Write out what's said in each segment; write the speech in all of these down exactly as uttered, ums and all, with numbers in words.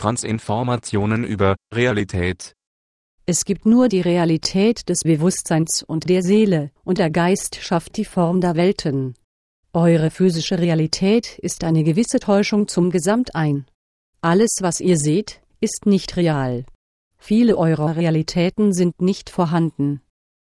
Transinformationen über Realität. Es gibt nur die Realität des Bewusstseins und der Seele, und der Geist schafft die Form der Welten. Eure physische Realität ist eine gewisse Täuschung zum Gesamtein. Alles, was ihr seht, ist nicht real. Viele eurer Realitäten sind nicht vorhanden.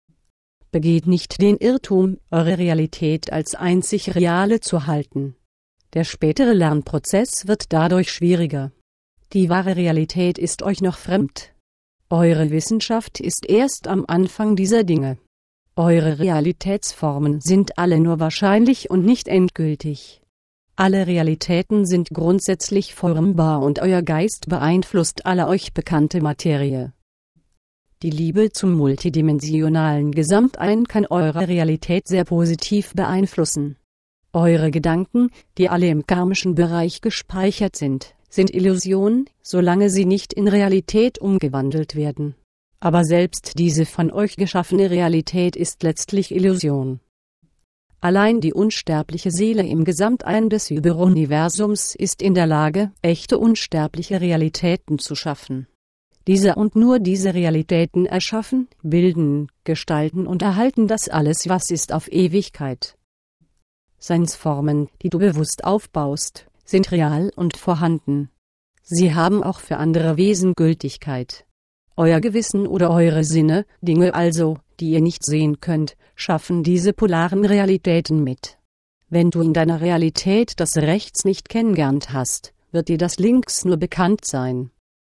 Begeht nicht den Irrtum, eure Realität als einzig reale zu halten. Der spätere Lernprozess wird dadurch schwieriger. Die wahre Realität ist euch noch fremd. Eure Wissenschaft ist erst am Anfang dieser Dinge. Eure Realitätsformen sind alle nur wahrscheinlich und nicht endgültig. Alle Realitäten sind grundsätzlich formbar und euer Geist beeinflusst alle euch bekannte Materie. Die Liebe zum multidimensionalen Gesamtein kann eure Realität sehr positiv beeinflussen. Eure Gedanken, die alle im karmischen Bereich gespeichert sind, sind Illusionen, solange sie nicht in Realität umgewandelt werden. Aber selbst diese von euch geschaffene Realität ist letztlich Illusion. Allein die unsterbliche Seele im Gesamtein des Überuniversums ist in der Lage, echte unsterbliche Realitäten zu schaffen. Diese und nur diese Realitäten erschaffen, bilden, gestalten und erhalten das alles, was ist, auf Ewigkeit. Seinsformen, die du bewusst aufbaust, sind real und vorhanden. Sie haben auch für andere Wesen Gültigkeit. Euer Gewissen oder eure Sinne, Dinge also, die ihr nicht sehen könnt, schaffen diese polaren Realitäten mit. Wenn du in deiner Realität das Rechts nicht kennengelernt hast, wird dir das Links nur bekannt sein.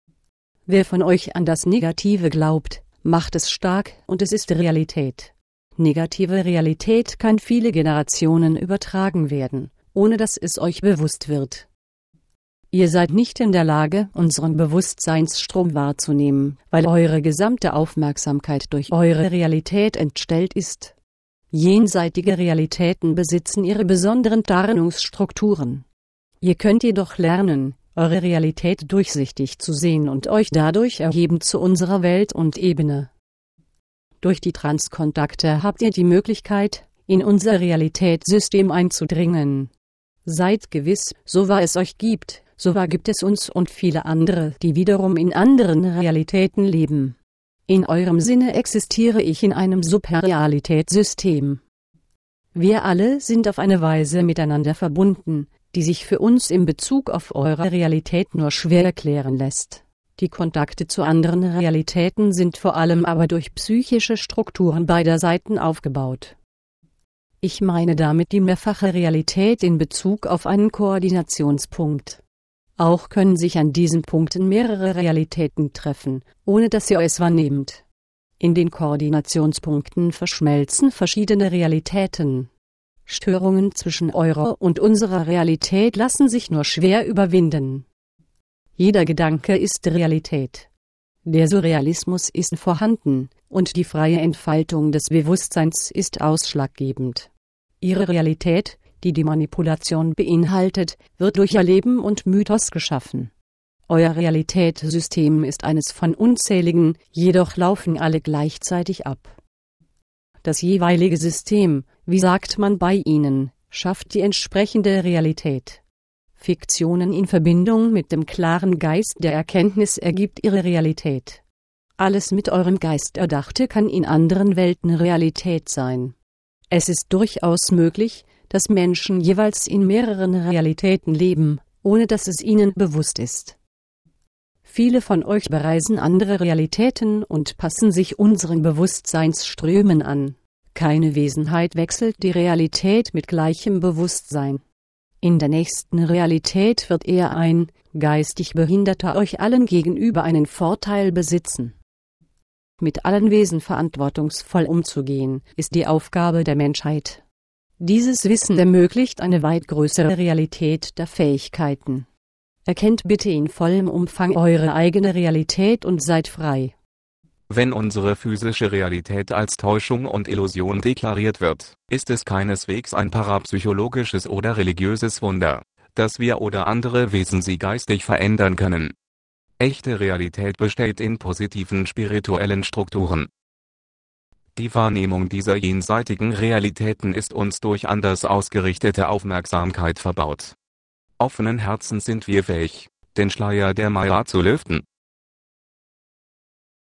Wer von euch an das Negative glaubt, macht es stark und es ist Realität. Negative Realität kann viele Generationen übertragen werden, ohne dass es euch bewusst wird. Ihr seid nicht in der Lage, unseren Bewusstseinsstrom wahrzunehmen, weil eure gesamte Aufmerksamkeit durch eure Realität entstellt ist. Jenseitige Realitäten besitzen ihre besonderen Tarnungsstrukturen. Ihr könnt jedoch lernen, eure Realität durchsichtig zu sehen und euch dadurch erheben zu unserer Welt und Ebene. Durch die Transkontakte habt ihr die Möglichkeit, in unser Realitätssystem einzudringen. Seid gewiss, so wahr es euch gibt, so wahr gibt es uns und viele andere, die wiederum in anderen Realitäten leben. In eurem Sinne existiere ich in einem Superrealitätssystem. Wir alle sind auf eine Weise miteinander verbunden, die sich für uns in Bezug auf eure Realität nur schwer erklären lässt. Die Kontakte zu anderen Realitäten sind vor allem aber durch psychische Strukturen beider Seiten aufgebaut. Ich meine damit die mehrfache Realität in Bezug auf einen Koordinationspunkt. Auch können sich an diesen Punkten mehrere Realitäten treffen, ohne dass ihr es wahrnehmt. In den Koordinationspunkten verschmelzen verschiedene Realitäten. Störungen zwischen eurer und unserer Realität lassen sich nur schwer überwinden. Jeder Gedanke ist Realität. Der Surrealismus ist vorhanden, und die freie Entfaltung des Bewusstseins ist ausschlaggebend. Ihre Realität, die die Manipulation beinhaltet, wird durch Erleben und Mythos geschaffen. Euer Realitätssystem ist eines von unzähligen, jedoch laufen alle gleichzeitig ab. Das jeweilige System, wie sagt man bei ihnen, schafft die entsprechende Realität. Fiktionen in Verbindung mit dem klaren Geist der Erkenntnis ergibt ihre Realität. Alles mit eurem Geist Erdachte kann in anderen Welten Realität sein. Es ist durchaus möglich, dass Menschen jeweils in mehreren Realitäten leben, ohne dass es ihnen bewusst ist. Viele von euch bereisen andere Realitäten und passen sich unseren Bewusstseinsströmen an. Keine Wesenheit wechselt die Realität mit gleichem Bewusstsein. In der nächsten Realität wird eher ein geistig Behinderter euch allen gegenüber einen Vorteil besitzen. Mit allen Wesen verantwortungsvoll umzugehen, ist die Aufgabe der Menschheit. Dieses Wissen ermöglicht eine weit größere Realität der Fähigkeiten. Erkennt bitte in vollem Umfang eure eigene Realität und seid frei. Wenn unsere physische Realität als Täuschung und Illusion deklariert wird, ist es keineswegs ein parapsychologisches oder religiöses Wunder, dass wir oder andere Wesen sie geistig verändern können. Echte Realität besteht in positiven spirituellen Strukturen. Die Wahrnehmung dieser jenseitigen Realitäten ist uns durch anders ausgerichtete Aufmerksamkeit verbaut. Offenen Herzens sind wir fähig, den Schleier der Maya zu lüften.